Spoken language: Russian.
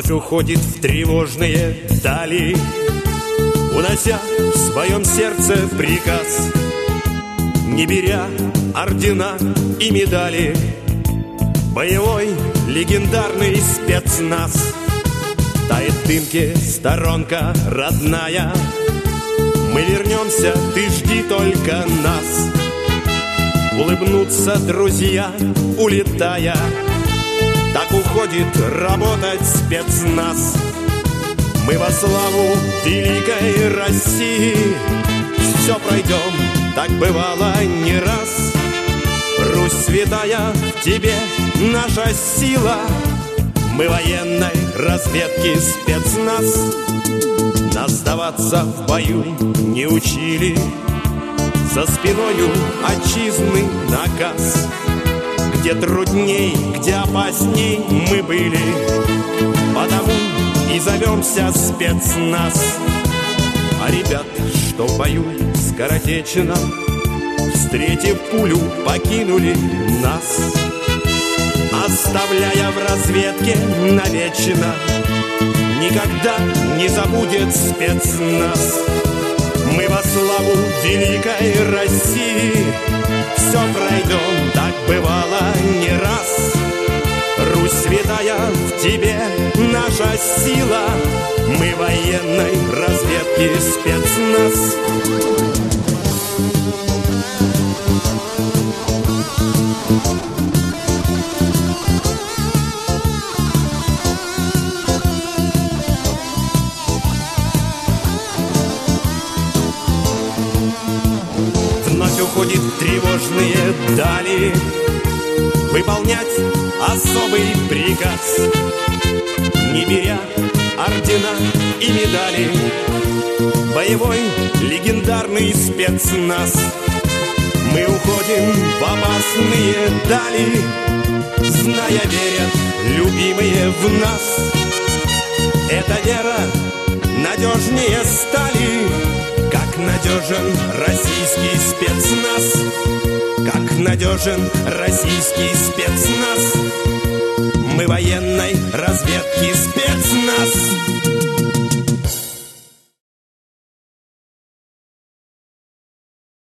Вновь уходит в тревожные дали, унося в своем сердце приказ, не беря ордена и медали. Боевой легендарный спецназ. Тает в дымке сторонка родная. Мы вернемся, ты жди только нас. Улыбнутся друзья, улетая. Так уходит работать спецназ. Мы во славу великой России все пройдем, так бывало не раз. Русь святая, в тебе наша сила. Мы военной разведки спецназ. Нас сдаваться в бою не учили. За спиною отчизны наказ. Где трудней, где опасней мы были, потому и зовемся спецназ. А ребят, что в бою скоротечно, встретив пулю, покинули нас, оставляя в разведке навечно. Никогда не забудет спецназ. Мы во славу великой России все пройдем, так бывало не раз. Русь святая, в тебе наша сила. Мы военной разведки спецназ. Вновь уходит в тревожные дали, выполнять особый приказ, не беря ордена и медали. Боевой легендарный спецназ. Мы уходим в опасные дали, зная, верят любимые в нас. Эта вера надежнее стали, как надежен российский спецназ. Как надежен российский спецназ. Мы военной разведки спецназ.